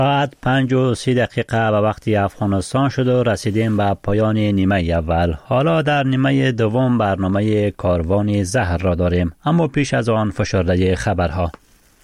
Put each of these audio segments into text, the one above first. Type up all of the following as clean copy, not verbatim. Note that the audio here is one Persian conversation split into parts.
ساعت 5:30 به وقت افغانستان شد و رسیدیم به پایان نیمه اول. حالا در نیمه دوم برنامه کاروان زهر را داریم، اما پیش از آن فشرده خبرها.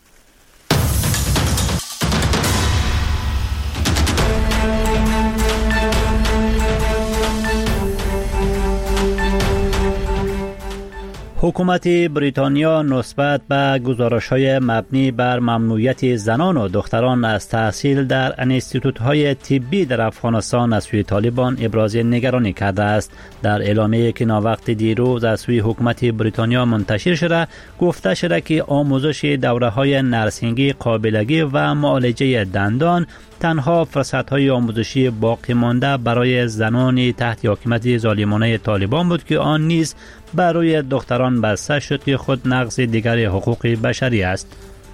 حکومت بریتانیا نسبت به گزارش‌های مبنی بر ممنوعیت زنان و دختران از تحصیل در انستیتوت‌های طبی در افغانستان از سوی طالبان ابراز نگرانی کرده است. در اعلامیه‌ای که ناوقت دیروز از سوی حکومت بریتانیا منتشر شده، گفته شده که آموزش دوره‌های نرسینگی، قابلگی و معالجه دندان تنها فرصت‌های آموزشی باقی مانده برای زنان تحت حاکمیت ظالمانه طالبان بود که آن نیز بر روی دختران بسته شد که خود نقض دیگر حقوق بشری است.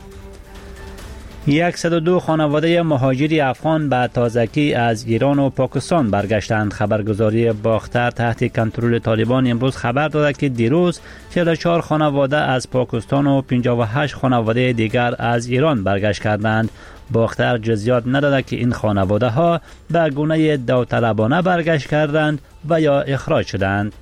102 خانواده مهاجری افغان به تازگی از ایران و پاکستان برگشتند. خبرگزاری باختر تحت کنترل طالبان امروز خبر داده که دیروز 44 خانواده از پاکستان و 58 خانواده دیگر از ایران برگشت کردند. باختر جزئیات نداده که این خانواده ها به گونه داوطلبانه برگشت کردند و یا اخراج شدند.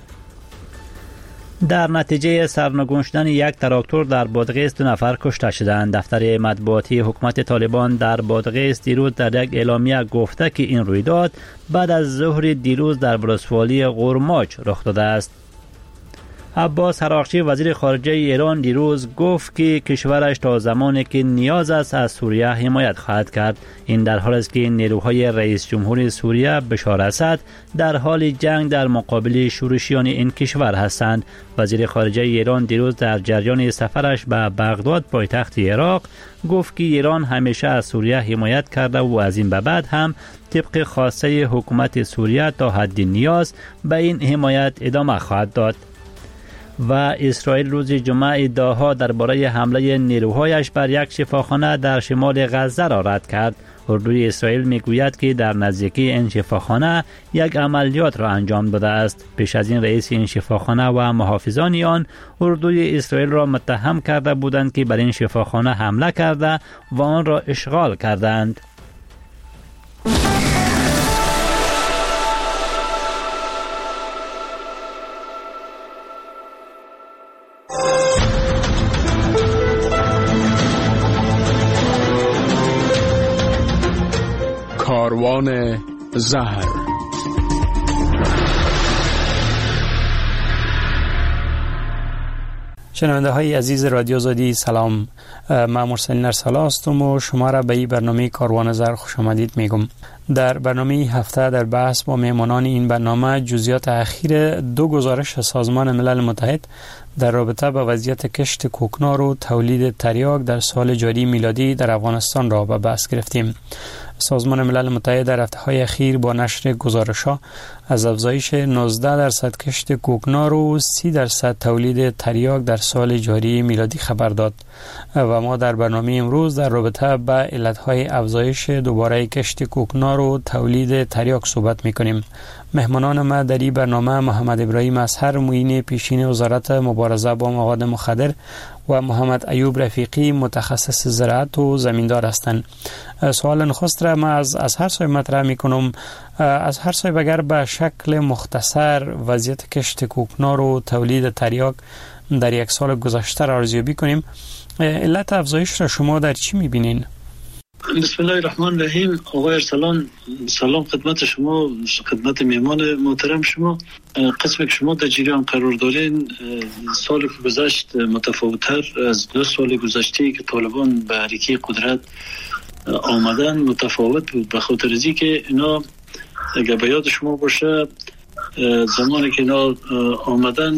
در نتیجه سرنگون شدن یک تراکتور در بادغیس 2 نفر کشته شدند. دفتر مطبوعاتی حکومت طالبان در بادغیس دیروز در یک اعلامیه گفته که این رویداد بعد از ظهر دیروز در ولسوالی قرماج رخ داده است. عباس عراقچی وزیر خارجه ایران دیروز گفت که کشورش تا زمانی که نیاز است از سوریه حمایت خواهد کرد. این در حالی است که نیروهای رئیس جمهور سوریه بشار اسد در حال جنگ در مقابل شورشیان این کشور هستند. وزیر خارجه ایران دیروز در جریان سفرش به بغداد پایتخت عراق گفت که ایران همیشه از سوریه حمایت کرده و از این به بعد هم طبق خواسته حکومت سوریه تا حد نیاز به این حمایت ادامه خواهد داد. و اسرائیل روز جمعه ادعاها درباره حمله نیروهایش بر یک شفاخانه در شمال غزه را رد کرد. اردوی اسرائیل میگوید که در نزدیکی این شفاخانه یک عملیات را انجام داده است. پیش از این رئیس این شفاخانه و محافظان آن اردوی اسرائیل را متهم کرده بودند که بر این شفاخانه حمله کرده و آن را اشغال کردند. کاروان زهر. شنونده های عزیز رادیو آزادی سلام، من مرسل ارسلا هستم و شما را به این برنامه کاروان زهر خوش آمدید میگم. در برنامه هفته در بحث با مهمانان این برنامه جزئیات اخیر 2 گزارش سازمان ملل متحد در رابطه با وضعیت کشت کوکنار و تولید تریاک در سال جاری میلادی در افغانستان را به بحث گرفتیم. سازمان ملل متحد در هفته‌های اخیر با نشر گزارش‌ها از افزایش 19% کشت کوکنار و 30% تولید تریاک در سال جاری میلادی خبر داد و ما در برنامه امروز در رابطه با علت‌های افزایش دوباره کشت کوکنار و تولید تریاک صحبت می‌کنیم. مهمانان ما در این برنامه محمد ابراهیم اصهر معین پیشین وزارت مبارزه با مواد مخدر و محمد ایوب رفیقی متخصص زراعت و زمیندار هستند. سوال نخست را من از هر صاحب مطرح میکنم. از هر صاحب اگر به شکل مختصر وضعیت کشت کوکنار و تولید تریاک در یک سال گذشته را ارزیابی کنیم، علت افزایش را شما در چی میبینین؟ بسم الله الرحمن الرحیم. آقای ارسلان، سلام خدمت شما، خدمت میهمان محترم شما. قسمی که شما در جریان قرار دارین، سالی که گذشت متفاوت‌تر از 2 سال گذشته که طالبان به حریقه قدرت آمدن متفاوت بود، به خاطر از اینکه اینا اگر به یاد شما باشه زمانی که اینا آمدن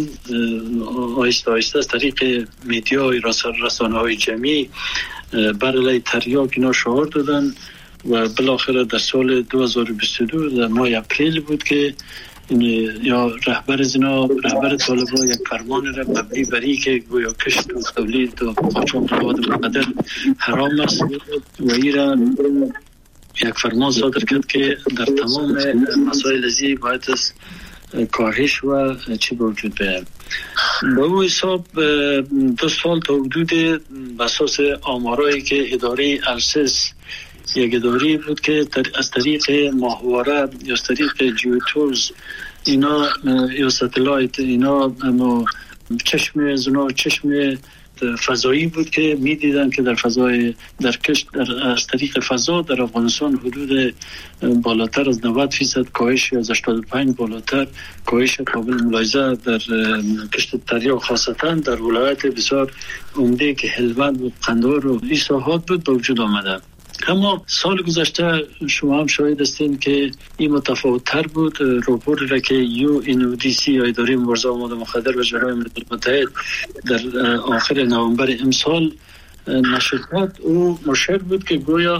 آهسته آهسته از طریق میدیای رسانه‌های جمعی بر علیه تریاک اینا شعار دادن و بالاخره در سال 2022 در ماه اپریل بود که یا رهبر طالبان یک فرمان را مبنی بر این که گویا کشت و تولید و قاچاق مواد مخدر حرام است و این را یک فرمان صادر کرد که در تمام مسائل ازی باید از کاهش و چی به وجود بیاید. با اون حساب 2 سال تا حدود بساس آمارایی که اداره السس یک اداره بود که از طریق ماهواره یا از طریق جیوتورز اینا یا ستلایت اینا چشم فضایی بود که می‌دیدن که در فضای از طریق فضا در افغانستان حدود بالاتر از 90% کاهش از 85 بالاتر کاهش قابل ملاحظه در کشت تریاک خاصتا در ولایت بسیار عمده که هلمند و قندهار و این ساحات بود به وجود آمده. اما سال گذشته شما هم شاهد هستین که این متفاوت تر بود. راپوری را که UNODC یا اداره مبارزه با مواد مخدر و جرائم ملل متحد در آخر نوامبر امسال نشر کرد، او مشهر بود که گویا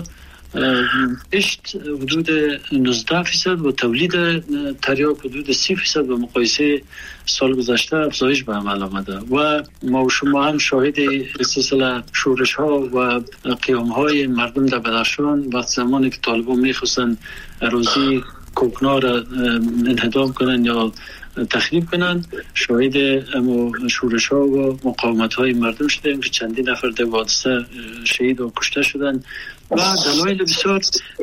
کشت حدود 19% و تولید تریاک حدود 30% به مقایسه سال گذشته افزایش به عمل آمده و ما و شما هم شاهد سلسله شورش ها و قیام های مردم در بدخشان وقت زمانی که طالبان میخواستن اراضی کوکنار انهدام کنن یا تخریب کنن، شاهد شورش ها و مقاومت های مردم شدیم که چندین نفر در حادثه شهید و کشته شدن و دلایل بسیار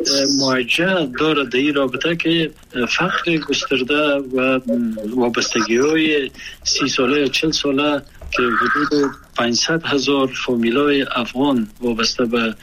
موجه دارد در این رابطه که فقر گسترده و وابستگی های 30 ساله 40 ساله که حدود 500,000 فامیلای افغان وابسته به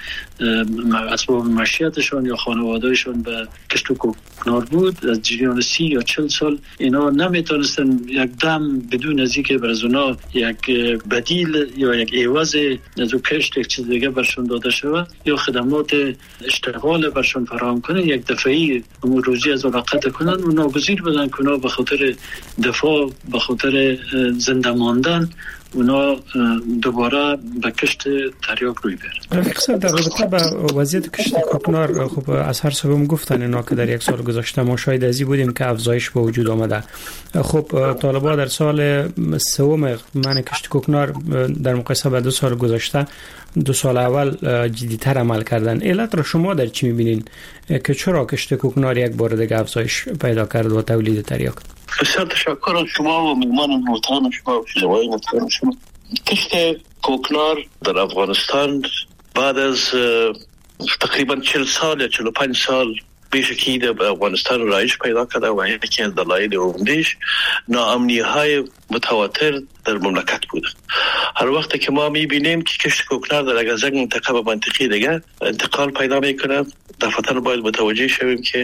اسباب معیشتشان یا خانوادهشان به کشت و کوکنار بود، از جریان 30 یا 40 سال اینا نمیتونستن یک دم بدون از اینکه بر از اونا یک بدیل یا یک عوض از اون کشت یک چیز دیگه برشون داده شود یا خدمات اشتغال برشون فراهم کنه، یک دفعی روزی از علاقت کنن و ناگزیر بدن که اونا به خاطر دفاع به خاطر زنده ماندن اونا دوباره به کشت تریاک روی برن. رفیق صاحب، در رابطه با وضعیت کشت کوکنار خب از هر سوم گفتن اینا که در یک سال گذشته ما شاهد ازی بودیم که افزایش به وجود آمده. خب طالبان در سال سوم منع کشت کوکنار در مقایسه با 2 سال گذشته 2 سال اول جدی‌تر عمل کردن. علت را شما در چی می‌بینین که چرا کشت کوکنار یک بار دیگه افزایش پیدا کرد و تولید تریاک؟ بسیار تشکر از شما و مهمان محترم شما و شنوای محترم شما. کشت کوکنار در افغانستان بعد از تقریبا 40 سال یا 45 سال بیشکی در افغانستان رایج پیدا کرده و یکی از دلایل عمده‌اش ناامنی های متواتر در مملکت بوده. هر وقت که ما میبینیم که کشت کوکنار در از یک منطقه به منطقه دیگه انتقال پیدا میکنه، دفعتاً باید متوجه شویم که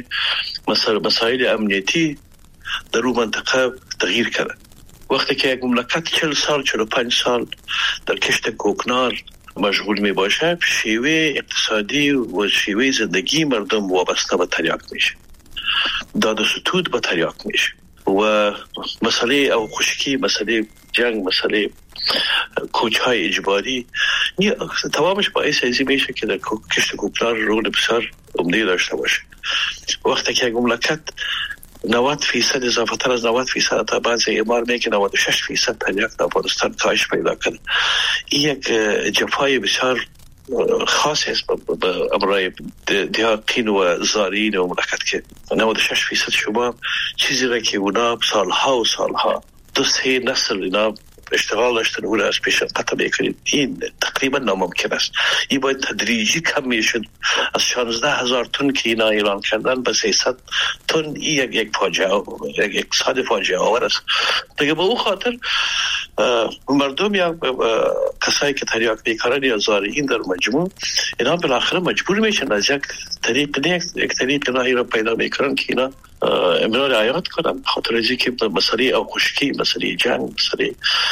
مسائل امنیتی در اون منطقه تغییر کرده. وقتی که یک مملکت 40 سال 45 سال در کشت کوکنار مشغول می باشه، شیوه اقتصادی و شیوه زندگی مردم وابسته به تریاک میشه، داد و ستود به تریاک میشه و مسئله او خشکی، مسئله جنگ، مسئله کوچهای اجباری تمامش باعث ازی میشه که در کشت کوکنار رول بسیار عمده داشته باشه. وقتی که یک مملکت 90% اضافه تر از 90% تا بعضی اعمار میگه 96% تریاک در افغانستان کاهش پیدا کرد. این یک جفای بسیار خاص است به امرای دیاقین و زارین و مملکت که 96% شما چیزی را که اونا سالها و سالها 2-3 نسل اینا اشتغال داشتن او را از پیش قطع میکنید، این تقریبا ناممکن است. این باید تدریجی کم میشد از 16,000 تن که اینا اعلان کردن به 300 تن. این یک فاجعه، یک اقتصاد فاجعه آور است. دیگه به اون خاطر مردم یا کسایی که تریاک میکارن یا زارعین در مجموع اینا بالاخره مجبور میشن از یک طریق نهایی را پیدا میکنن که اینا امرار رعایت کنن، خاطر از اینکه مسئله او خشکی، مسئله جنگ، مسئله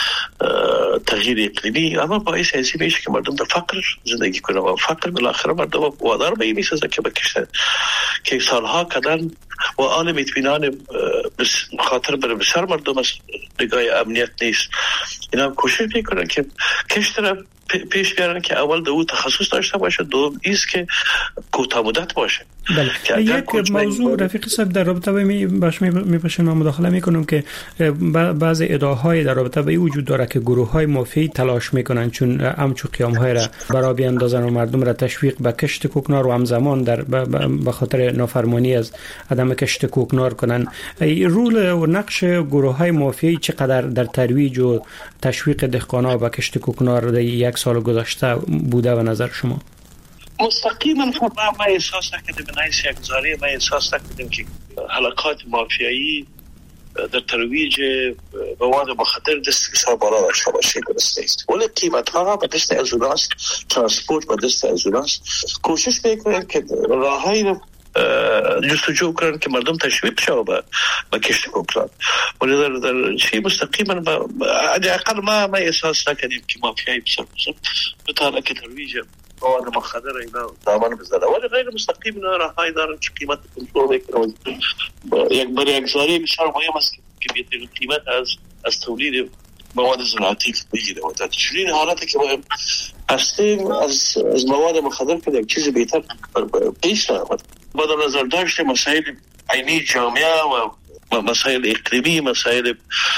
تغییر اقلیمی اما باعث ازی میشه که مردم در فقر زندگی کنن و فقر بالاخره مردم وادار به این میسازه که بکشن که سالها کردن و عالم اطمینان خاطر برای بسیار مردم از نگاه امنیت نیست. اینا کوشش میکنن که کشت را پیش بیارن که اول دو تخصص داشته باشه، دوم ایست که کوتاه مدت باشه. بله. یک موضوع رفیق صاحب در رابطه با میپاشم مداخله میکنم که بعض ادعاهای در رابطه با این وجود داره که گروه های مافیایی تلاش میکنن چون همچو قیام های را برای بیاندازن و مردم را تشویق به کشت کوکنار و همزمان در به خاطر نافرمانی از عدم کشت کوکنار کنن. رول و نقش گروه های مافیایی چقدر در ترویج و تشویق دهقانا به کشت کوکنار در یک سال گذشته بوده و نظر شما؟ مستقیما ما احساس نکردیم، من حیث یک زاری ما احساس نکردیم که حلقات مافیایی در ترویج مواد مخدر دست بسیار بالا داشته باشه درست نیست، ولی قیمت ها به دست از اوناست، ترانسپورت به دست از اوناست. کوشش میکنن که راههایی جستجو کنن که مردم تشویق شوه به کشت کوکلان، ولی در چی مستقیما اقل ما احساس نکردیم که مافیایی بسیار بطاله که ترویج مواد مخدر اینا دامن بزنه، ولی غیر مستقیم اینا راههایی دارن که قیمت کنترل میکنن. برای یک زاری بسیار مهم است که بهترین قیمت از تولید مواد زراعتی بگیره و در چنین حالتی که ما هستیم از مواد مخدر که یک چیز بهتر پیش نرود. با در نظر داشت مسائل عینی جامعه و مسائل اقلیمی، مسائل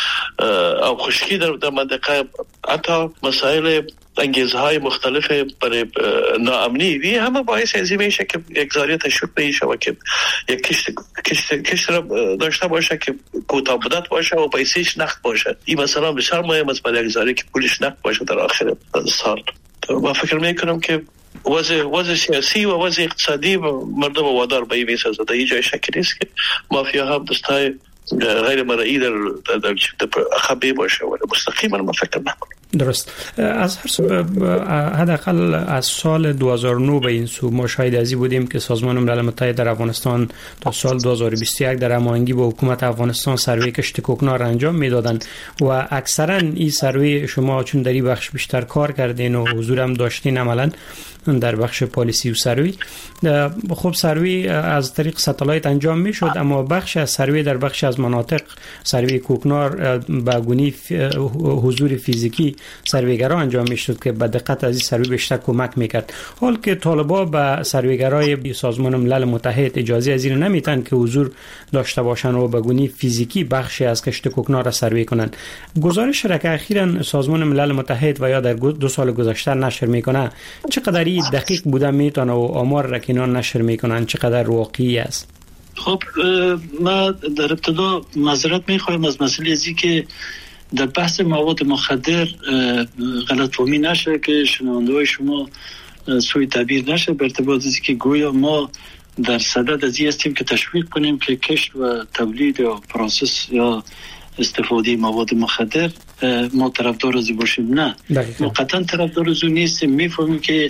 آب خشکی در منطقه، حتی مسائل انگیزهای مختلف برای ناامنی وی همه باعث ازی میشه که یک زاری تشویق میشه و که یک کشت را داشته باشه که کوتاه مدت باشه و پیسش نقد باشه. این مثلا بسیار مهم است برای یک زاری که پولش نقد باشه در آخر سال. من فکر میکنم که وضع سیاسی و وضع اقتصادی مردم وادار به این میسازه. در این جای شک نیست که مافیا هم دستای غیر مرئی در خبی باشه و مستقیما ما فکر نکنم. درست. از هر سو حداقل از سال 2009 به این سو ما شاهد ازی بودیم که سازمان ملل متحد در افغانستان تا سال 2021 در هماهنگی با حکومت افغانستان سروی کشت کوکنار انجام میدادند و اکثرا این سروی شما چون در این بخش بیشتر کار کردین و حضور هم داشتین عملا در بخش پالیسی و سروی، خب سروی از طریق ستالایت انجام میشد، اما بخش از سروی در بخش از مناطق سروی کوکنار با گونی حضور فیزیکی سرویگرا انجام میشد که به دقت از این سروی بیشتر کمک میکرد. حال که طالبا به سرویگرای سازمان ملل متحد اجازه از این نمیتن که حضور داشته باشن و به گونی فیزیکی بخشی از کشت کوکنار را سروی کنن. گزارش را که اخیراً سازمان ملل متحد و یا در 2 سال گذشته نشر میکنه چقدر دقیق بوده میتونه و آمار را که اینا نشر میکنن چقدر واقعی است؟ خب ما در ابتدا معذرت میخوایم از مسئله ازی که در بحث مواد مخدر غلطفهمی نشه که شنونده‌های شما سوء تعبیر نشه به ارتباط ازی که گویا ما در صدد ازی هستیم که تشویق کنیم که کشت و تولید یا پروسس یا استفاده مواد مخدر ما طرفدار از باشیم. نه، ما قطعا طرفدار از نیستیم. میفهمیم که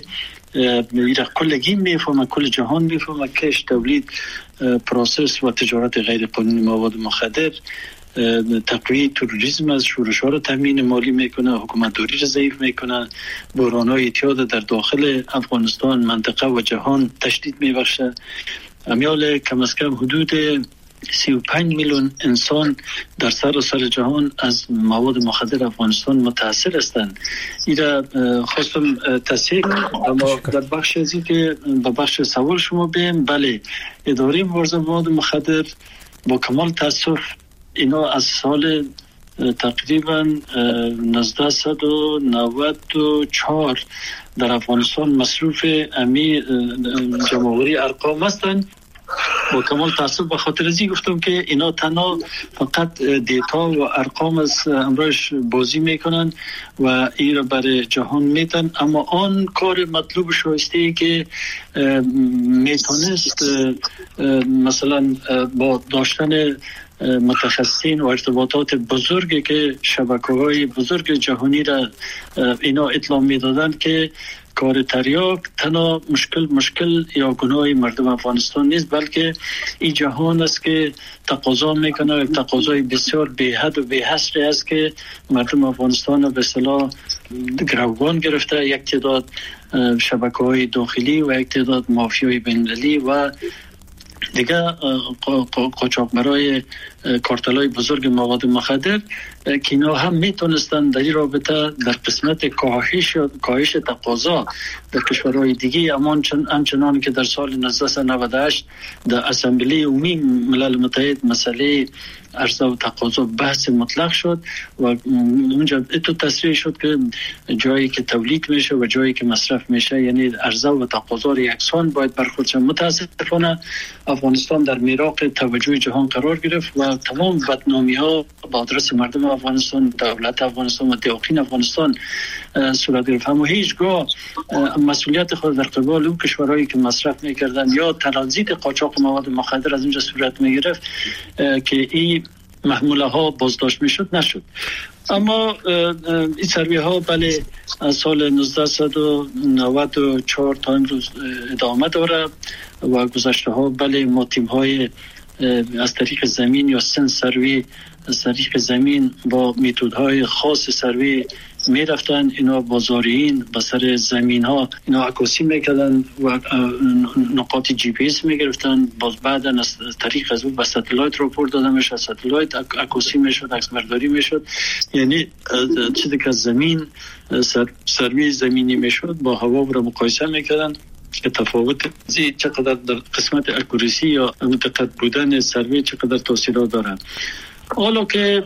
کلگی میفهمه، کل جهان میفهمه کشت، تولید، پروسس و تجارت غیر قانونی مواد مخدر تقویت تروریسم از شورش‌ها را تامین مالی میکنه، حکومتداری را ضعیف میکنه، بحران‌های اعتیاد در داخل افغانستان، منطقه و جهان تشدید میبخشه. امیال کم از کم حدود 35 میلیون انسان در سراسر جهان از مواد مخدر افغانستان متاثر هستند. ایرا خواستم تصحیح کنم، اما در بخش ازی که به بخش سوال شما بیم، بله اداره مبارزه مواد مخدر با کمال تاسف اینا از سال تقریبا 1994 در افغانستان مصروف امی جمهوری ارقام هستند. با کمال تاسف به خاطر ازی گفتم که اینا تنها فقط دیتا و ارقام از امرش بازی میکنن و این را برای جهان میتن، اما آن کار مطلوب شایسته که میتونست مثلا با داشتن متخصصین و ارتباطات بزرگی که شبکه‌های بزرگ جهانی را اینا اطلاع میدادن که کار تریاک تنها مشکل یا گناه مردم افغانستان نیست، بلکه این جهان است که تقاضا میکنه، تقاضای بسیار بی‌حد و بی‌حصری است که مردم افغانستان به اصطلاح گروگان گرفته. یک تعداد شبکه‌های داخلی و یک تعداد مافیای بین‌المللی و دیگه قاچاقبرای کارتلای بزرگ مواد مخدر که اینا هم میتونستن در این رابطه در قسمت کاهش تقاضا در کشورهای دیگه همچنان که در سال 1998 در اسامبلی عمومی ملل متحد مسئله عرضه و تقاضا بحث مطلق شد و اونجا تو تصریح شد که جایی که تولید میشه و جایی که مصرف میشه یعنی عرضه و تقاضا یکسان باید برخورد شود. متاسفانه افغانستان در میراق توجه جهان قرار گرفت و تمام بدنامی ها با آدرس مردم افغانستان، دولت افغانستان و داخل افغانستان صورت گرفت. اما هیچگاه مسئولیت خود در قبال اون کشورهایی که مصرف میکردن یا ترانزیت قاچاق مواد مخدر از اونجا صورت میگرفت که این محموله ها بازداشت میشد نشد. اما این سروی ها بله از سال 1994 تا امروز ادامه داره و گذشته ها بله ما تیم های از طریق زمین یا سن سروی از طریق زمین با میتودهای خاص سروی می رفتن. اینا بازاریین با سر زمین ها اینا عکاسی میکردن و نقاط جی پی اس می گرفتن. باز بعدا از طریق از اون به ستلایت راپورت داده میشد، ستلایت عکاسی میشد، عکس برداری میشد. یعنی چیزی که از زمین سروی زمینی میشد با هوا رو مقایسه میکردن که تفاوت چقدر در قسمت اکوریسی یا دقت بودن سروی چقدر تاثیرات داره. حالا که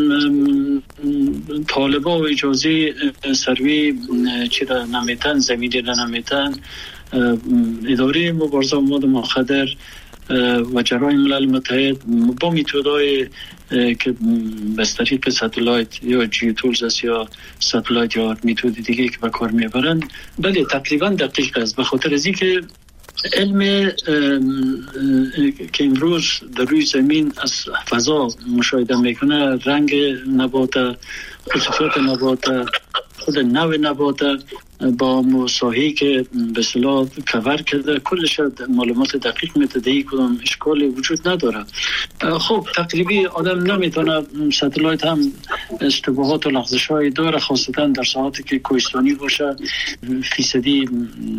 طالبا و اجازه سروی چرا نمیتن، زمینی را نمیتن، اداره مبارزه با مواد مخدر و جرایم ملل متحد با میتودهای که به طریق ستلایت یا جیوتولز است یا ستلایت یا میتود دیگه که به کار میبرن بله تقریبا دقیق است. به خاطر از اینکه علم که امروز در روی زمین از فضا مشاهده میکنه، رنگ نبات، خصوصیات نبات، خود نوع نبات با مساحی که به اصطلاح کور کرده کلش معلومات دقیق میده، کدام اشکالی وجود نداره. خب تقریبی آدم نمیتونه، ستلایت هم اشتباهات و لغزش‌های داره، خاصتا در ساعاتی که کوهستانی باشه فیصدی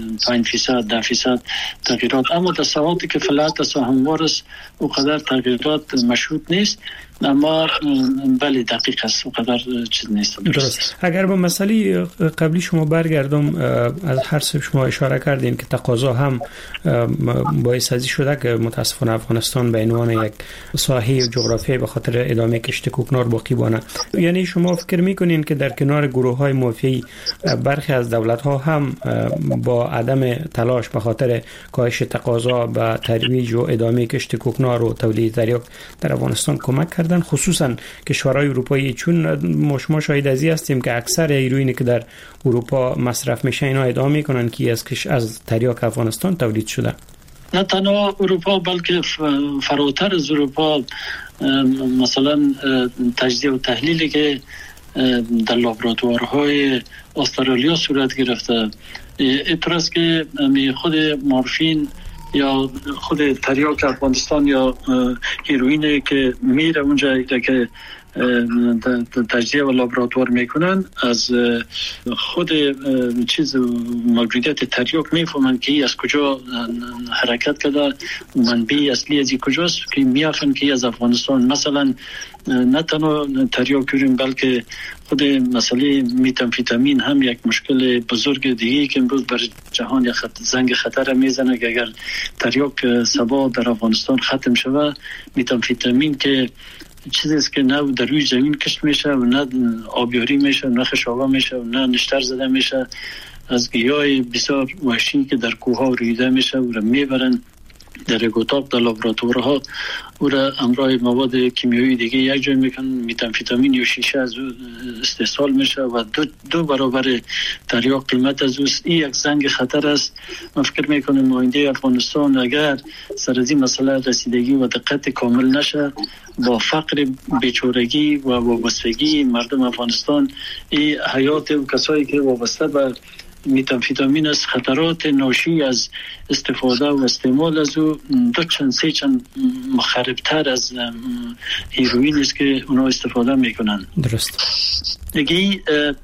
5% 10% تغییرات، اما در ساعاتی که فلات است و هموار است اونقدر تغییرات مشهود نیست. اما بله دقیق است، اونقدر چیز نیست. درست. اگر به مسئله قبلی شما برگردم، از هر سه شما اشاره کردین که تقاضا هم باعث ازی شده که متاسفانه افغانستان به عنوان یک ساحه جغرافیایی به خاطر ادامه کشت کوکنار باقی بانه. یعنی شما فکر میکنین که در کنار گروه‌های مافیایی برخی از دولت‌ها هم با عدم تلاش به خاطر کاهش تقاضا به ترویج و ادامه کشت کوکنار و تولید تریاک در افغانستان کمک کردن، خصوصا کشورهای اروپایی؟ چون ما شاهد ازی هستیم که اکثر هیروئینی که در اروپا مصرف میشه اینا ادعا میکنن که از تریاک افغانستان تولید شده. نه تنها اروپا بلکه فراتر از اروپا، مثلا تجزیه و تحلیلی که در لابراتوارهای استرالیا صورت گرفته اعتراض که خود مورفین یا خود تریاک افغانستان یا هیروئین که میره اونجا که تجزیه و لابراتوار میکنن از خود چیز موجودیت تریاک میفهمن که از کجا حرکت کرده، منبع اصلی از کجاست، که میافن که از افغانستان. مثلا نه تنها تریاک بلکه خود مسئله میتامفیتامین هم یک مشکل بزرگ دیگه که امروز بر جهان یک زنگ خطر میزنه که اگر تریاک سبا در افغانستان ختم شود، میتامفیتامین که چیزی است که نه در روی زمین کشت میشه و نه آبیاری میشه، نه خشابه میشه و نه نشتر زده میشه، از گیاه بسیار وحشی که در کوه ها ریده میشه و را میبرن در اتاق در لابراتوارها او را همراه مواد کیمیایی دیگه یک جای میکنن، میتامفیتامین یا شیشه از او استحصال میشه و دو برابر تریاک قیمت از اوست. این یک زنگ خطر است. من فکر میکنم آینده افغانستان اگر سر از این مسئله رسیدگی و دقت کامل نشه، با فقر، بیچارگی و وابستگی مردم افغانستان، این حیات و کسایی که وابسته به میتامفیتامین است، خطرات ناشی از استفاده و استعمال از او دو چند سه چند مخربتر از هیروئین است که اونا استفاده میکنن. درست. دیگه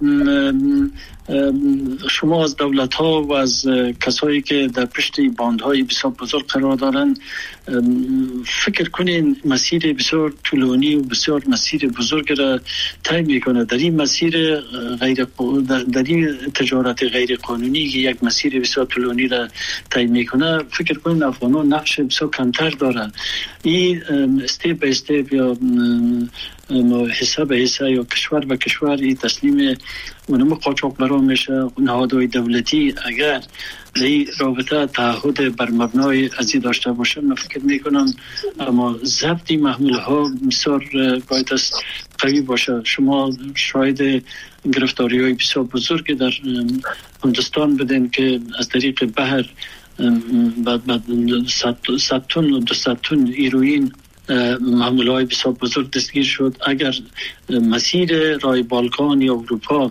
شما از دولت ها و از کسایی که در پشت باندهای بسیار بزرگ قرار دارن فکر کنین مسیر بسیار طولانی و بسیار مسیر بزرگ را طی میکنه. در این مسیر در این تجارت غیر قانونی که یک مسیر بسیار طولانی را طی میکنه، فکر کنین افغانان نقش بسیار کمتر داره. این استیپ به استیپ یا حساب یا کشور به کشور این تسلیم اونم قاچاقبرا میشه. نهادهای دولتی اگر این رابطه تعهد بر مبنای ازی داشته باشه، من فکر میکنم اما ضبط محمول ها بسیار باید است قوی باشه. شما شاید گرفتاری های بسیار بزرگ در هندوستان بدین که از طریق بحر بعد 100 تن و 200 تن هیروئین محمول های بسیار بزرگ دستگیر شد. اگر مسیر راه بالکان یا اروپا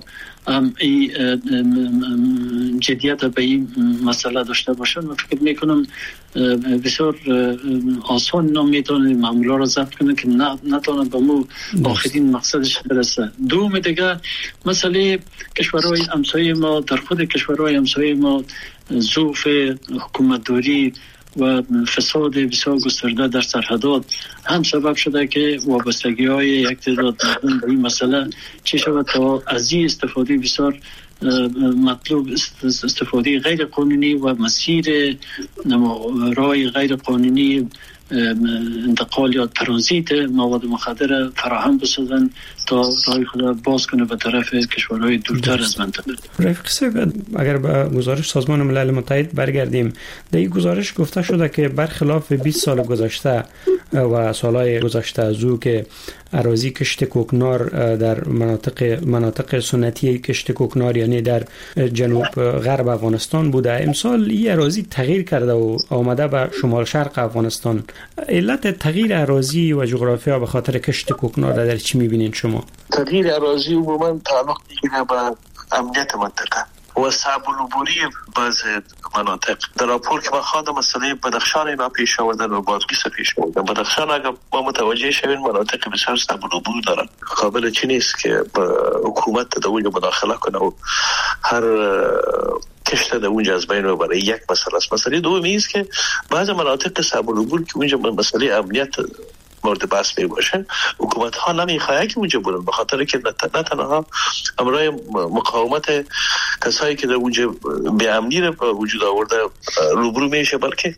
جدیت به این مسئله داشته باشن، من فکر میکنم بسیار آسان نمیتونه معمولا را ضبط کنه که نتونه به مو آخرین مقصدش برسه. دوم دیگه مسئله کشورهای همسایه ما، در خود کشورهای همسایه ما ضعف حکومتداری و فساد بسیار گسترده در سرحدات هم سبب شده که وابستگی های یک تعداد مردم به این مسئله چه شود تا از این استفاده بسیار مطلوب استفاده غیر قانونی و مسیر راه غیر قانونی انتقال یا ترانزیت مواد مخدر فراهم بسازن تا راه خود باز کنه به طرف کشورهای دورتر از منطقه. رفیق صاحب، اگر به گزارش سازمان ملل متحد برگردیم، در این گزارش گفته شده که برخلاف 20 سال گذشته و سالهای گذشته از او که اراضی کشت کوکنار در مناطق سنتی کشت کوکنار یعنی در جنوب غرب افغانستان بوده، امسال این اراضی تغییر کرده و آمده به شمال شرق افغانستان. علت تغییر اراضی و جغرافیا به خاطر کشت کوکنار در چی می‌بینید شما؟ تغییر اراضی عموما تعلق می‌گیره به امنیت منطقه و صعب العبوری بعض مناطق. در راپور که من خواندم مسئله بدخشان اینا پیش آوردن و بادغیس پیش آوردن. بدخشان اگر ما متوجه شویم مناطق بسیار صعب العبور دارن، قابل چی نیست که حکومت در اونجا مداخله کنه و هر کشت در اونجا از بین ببره. یک مسئله است. مسئله دومی است که بعض مناطق صعب العبور که اونجا مسئله امنیت مورد بحث می باشن، حکومت ها نمیخواه که اونجا برن، به خاطر که نه تنها امرای مقاومت کسایی که در اونجا بی‌امنی رو وجود آورده روبرو میشه، بلکه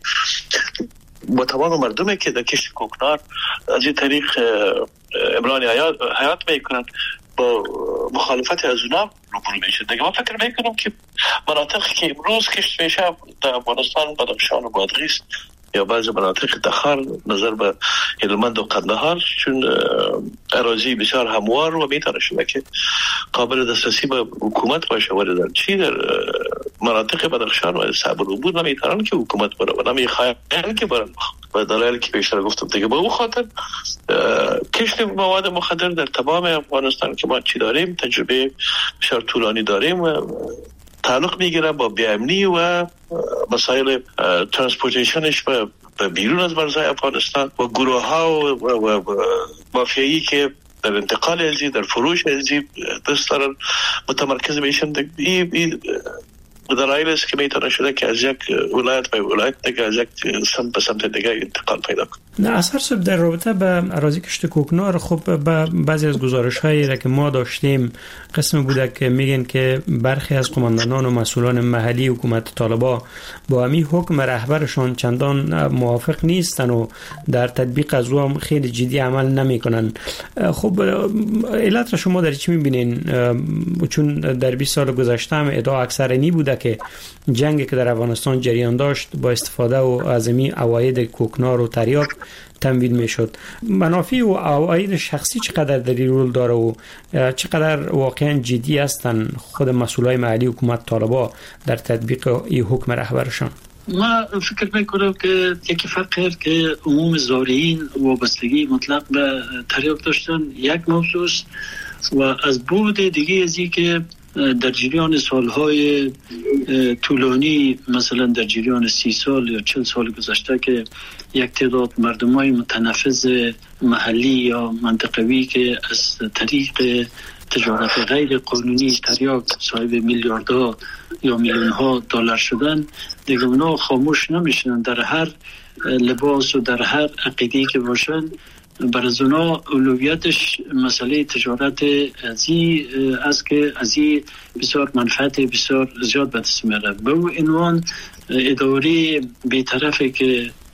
با تمام مردمی که در کشت کوکنار از این طریق امران حیات میکنن با مخالفت از اونا روبرو میشه. دیگه من فکر میکنم که مناطق که امروز کشت میشه در افغانستان، بدخشان و بادغیس یا بعضی مناطق دخار نظر به هلمند و قندهار، چون اراضی بسیار هموار و میتونه شده که قابل دسترسی به حکومت باشه، ولی در چی در مناطق بدخشان و صعب العبور نمیتونن که حکومت بره و نمیخواین که برن. و دلایلی که بیشتر گفتم دیگه به اون خاطر کشت مواد مخدر در تمام افغانستان که ما چی داریم تجربه بسیار طولانی داریم و تعلق میگیره با بی‌امنی و مسائل ترانسپورتیشنش به بیرون از مرزهای افغانستان و گروه ها و مافیایی که در انتقال ازی، در فروش ازی دست دارن متمرکز میشن. این دلایل است که میتونه شده که از یک ولایت به ولایت دیگه، از یک سمت به سمت دیگه انتقال پیدا کنه. نه اثر صاحب در رابطه به اراضی کشت کوکنار، خب بعضی از گزارش‌هایی را که ما داشتیم قسم بوده که میگن که برخی از قماندانان و مسئولان محلی حکومت طالبان با همین حکم رهبرشان چندان موافق نیستن و در تطبیق از او هم خیلی جدی عمل نمیکنن. خب علت را شما در چی میبینین؟ چون در 20 سال گذشته هم ادعا اکثرینی بوده که جنگی که در افغانستان جریان داشت با استفاده و از این عواید کوکنار و تریاک تمویل میشد. منافع و عواید شخصی چقدر در این رول داره و چقدر واقعا جدی هستن خود مسئولای محلی حکومت طالبان در تطبیق این حکم رهبرشان؟ ما فکر میکنم که یکی فرق که عموم زارعین وابستگی مطلق به تریاک داشتن یک موضوع و از بود دیگه از این که در جریان سالهای طولانی، مثلا در جریان 30 سال یا 40 سال گذشته که یک تعداد مردمای متنفذ محلی یا منطقوی که از طریق تجارت غیر قانونی تریاک صاحب میلیاردها یا میلیونها دلار شدن، دیگه اونا خاموش نمیشن. در هر لباس و در هر عقیده‌ای که باشن، برای اونا اولویتش مسئله تجارت ازی است که ازی بسیار منفعت بسیار زیاد به دست میاره. به اون عنوان اداره بی‌طرفی که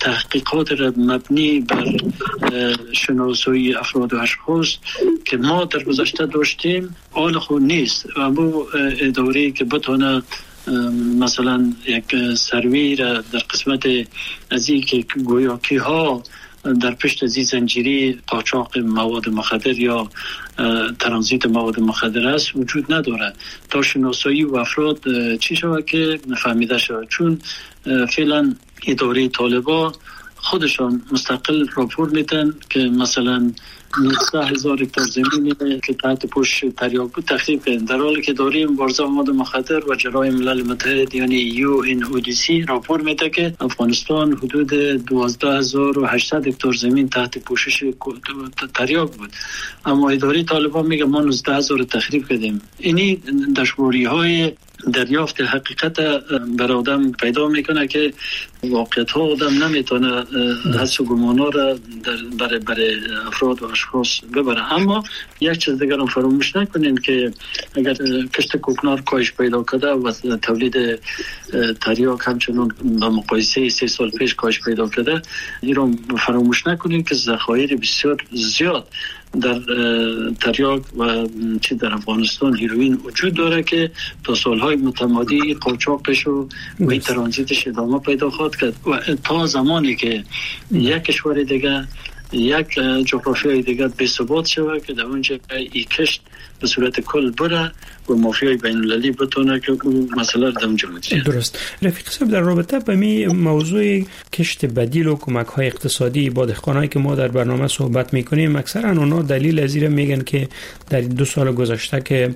تحقیقات را مبنی بر شناسایی افراد و اشخاص که ما در گذشته داشتیم آن خود نیست. اما اداره که بتونه مثلا یک سروی را در قسمت از این که گویا کیها در پشت از این زنجیره قاچاق مواد مخدر یا ترانزیت مواد مخدر است وجود نداره تا شناسایی و افراد چی شود که فهمیده شود. چون فعلا اداره طالبان خودشان مستقل راپور میدن که مثلا 19,000 هکتار زمینی که تحت پوش تریاک بود تخریب کردن، در حالی که داریم مبارزه مواد مخدر و جرای ملل متحد یعنی UNODC راپور میده که افغانستان حدود 12,800 هکتار زمین تحت پوشش تریاک بود، اما اداره طالبان میگه ما 19,000 تخریب کردیم. اینی دشواری های دریافت حقیقت بر آدم پیدا میکنه که واقعیت ها آدم نمیتونه حس و گمانا را برای افراد و اشخاص ببره. اما یک چیز دیگر هم فراموش نکنین که اگر کشت کوکنار کاهش پیدا کرده و تولید تریاک همچنان با مقایسه 3 سال پیش کاهش پیدا کرده، این رو فراموش نکنین که ذخایر بسیار زیاد در تریاک و چی در افغانستان هیروئین وجود داره که تا سالهای متمادی قاچاقش و این ترانزیتش ادامه پیدا خواهد کرد و تا زمانی که یک کشور دیگه یک جغرافیای دیگه به ثبات شود که در اونجا این کشت به صورت کل بره و مافیای بین المللی بتونه که اون مسئله در اونجا مدیریت. درست. رفیق صاحب، در رابطه با می موضوع کشت بدیل و کمک های اقتصادی با دهقانایی که ما در برنامه صحبت میکنیم، اکثرا اونا دلیل از این میگن که در 2 سال گذشته که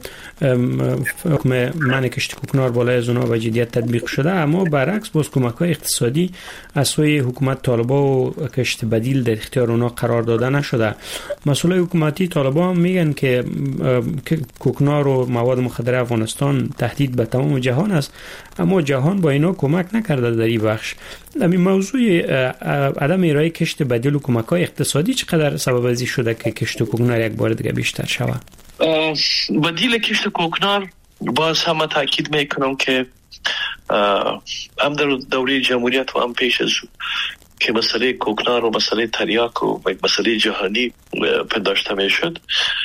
حکم منع کشت کوکنار بالای از اونا و جدیت تطبیق شده، اما برعکس باز کمک های اقتصادی از سوی حکومت طالبان و کشت بدیل در اختیار اونا قرار داده نشده. مسئولای حکومتی طالبان میگن که کوکنار و مواد مخدر افغانستان تهدید به تمام جهان است، اما جهان با اینا کمک نکرده در این بخش. همین موضوع عدم ارائه کشت بدیل و کمک‌های اقتصادی چقدر سبب ازی شده که کشت کوکنار یک بار دیگه بیشتر شود؟ بدیل کشت کوکنار باز هم تاکید میکنم که هم در دوره جمهوریت و هم پیش از که مسئله کوکنار و مسئله تریاک و مسئله جهانی پنداشته میشد،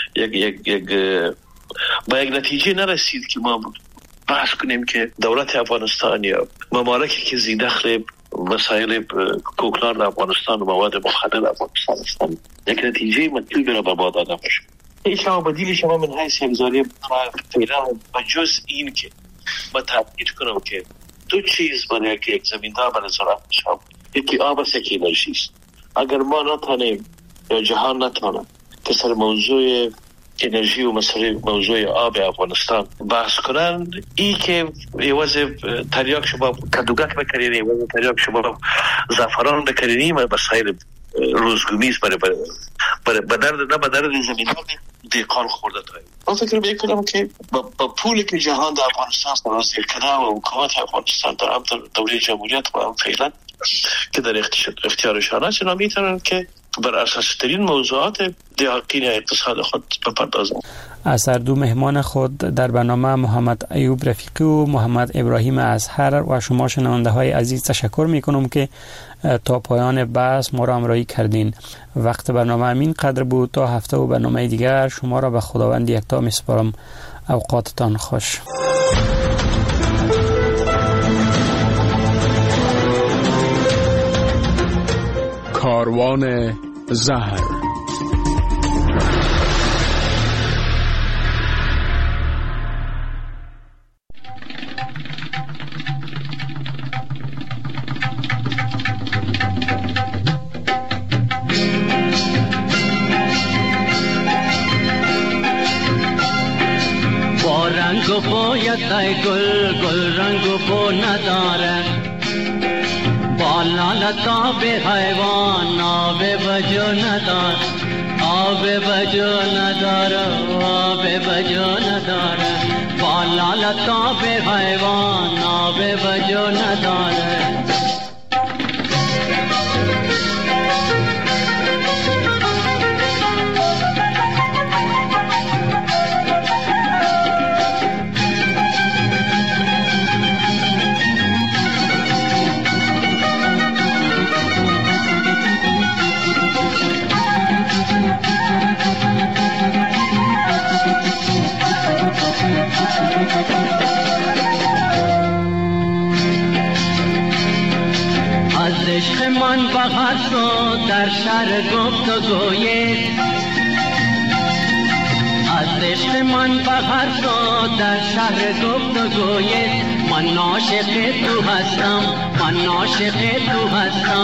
با یک نتیجه نرسید که ما بحث کنیم که دولت افغانستان یا ممالکی که زیدخل مسائل کوکنار در افغانستان و مواد مخدر در افغانستان هستند یک نتیجه مطلوب را به ما داده باشه. هیچ بدیل شما من حیث یک ظالم فعلا و جز این که ما تاکید کنم که 2 چیز برای یک زمیندار برای زراعت شما، یکی آب است، یکی انرژی است. اگر ما نتانیم یا جهان نتانه که سر موضوع انرژی و مسئله موضوع آب افغانستان بحث کنند، ای که یواز تریاک شما کدوگک بکنیم، یواز تریاک شما زعفران بکنیم، مسائل روزگونیست برای بدرد زمینان دیقان خورده داریم. من فکر میکنم که با پولی که جهان در افغانستان سرازیر کرده و حکومت افغانستان در هم دوره جمهوریت و هم فعلا که در اختیارشان است، اینا میتونن که بر اساس ترین موضوعات دقیقین اقتصاد خود بپردازند. از هر 2 مهمان خود در برنامه محمد ایوب رفیقی و محمد ابراهیم ازهر و شما شنونده های عزیز تشکر میکنم که تا پایان بحث ما را همراهی کردین. وقت برنامه همین قدر بود. تا هفته و برنامه دیگر شما را به خداوند یکتا میسپارم. اوقاتتان خوش. کاروان زهر. با رنگ و بویت گل گل رنگ و بو نداره، با لالتا به حیوان آب بجو ندار، آب بجو نداره، آب بجو نداره، با لالتا به حیوان آب بجو نداره. من بهار شد در شهر گفتگویت، از عشق من بهار شد در شهر گفتگویت. من عاشق تو هستم، من عاشق تو هستم.